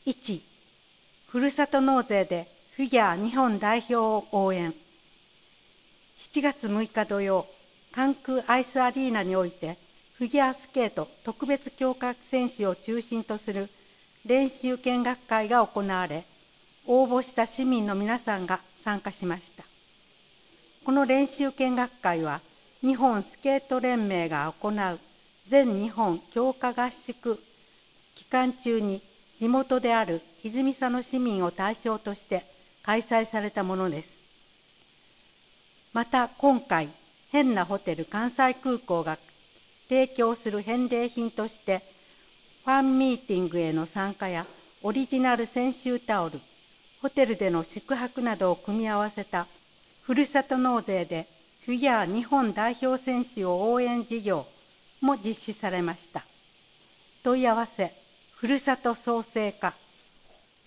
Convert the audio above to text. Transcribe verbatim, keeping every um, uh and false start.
いち、ふるさと納税でフィギュア日本代表を応援。しちがつむいか土曜、関空アイスアリーナにおいて、フィギュアスケート特別強化選手を中心とする練習見学会が行われ、応募した市民の皆さんが参加しました。この練習見学会は、日本スケート連盟が行う全日本強化合宿期間中に地元である泉佐野市民を対象として開催されたものです。また今回、変なホテル関西空港が提供する返礼品として、ファンミーティングへの参加やオリジナル選手タオル、ホテルでの宿泊などを組み合わせたふるさと納税でフィギュア日本代表選手を応援事業も実施されました。問い合わせ、ふるさと創生課